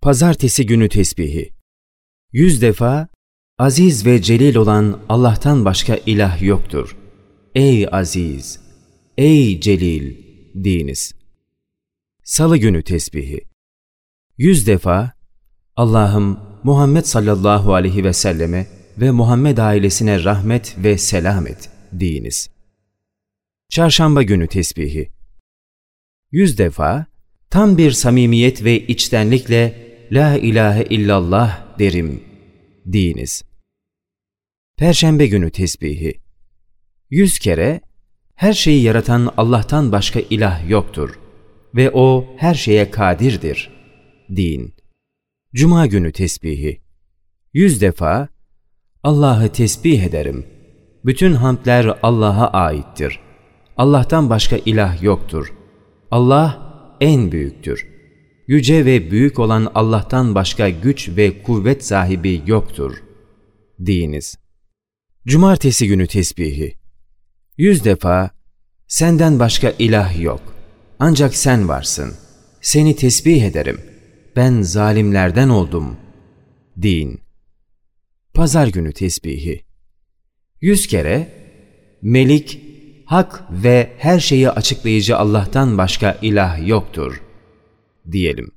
Pazartesi günü tesbihi. 100 defa aziz ve celil olan Allah'tan başka ilah yoktur. Ey aziz, ey celil deyiniz. Salı günü tesbihi. 100 defa Allah'ım Muhammed sallallahu aleyhi ve selleme ve Muhammed ailesine rahmet ve selam et deyiniz. Çarşamba günü tesbihi. 100 defa tam bir samimiyet ve içtenlikle La ilahe illallah derim deyiniz. Perşembe günü tesbihi. 100 kere her şeyi yaratan Allah'tan başka ilah yoktur ve O her şeye kadirdir deyin. Cuma günü tesbihi. 100 defa Allah'ı tesbih ederim. Bütün hamdler Allah'a aittir. Allah'tan başka ilah yoktur. Allah en büyüktür. Yüce ve büyük olan Allah'tan başka güç ve kuvvet sahibi yoktur deyiniz. Cumartesi günü tesbihi. 100 defa senden başka ilah yok. Ancak sen varsın. Seni tesbih ederim. Ben zalimlerden oldum deyin. Pazar günü tesbihi. 100 kere Melik, hak ve her şeyi açıklayıcı Allah'tan başka ilah yoktur diyelim.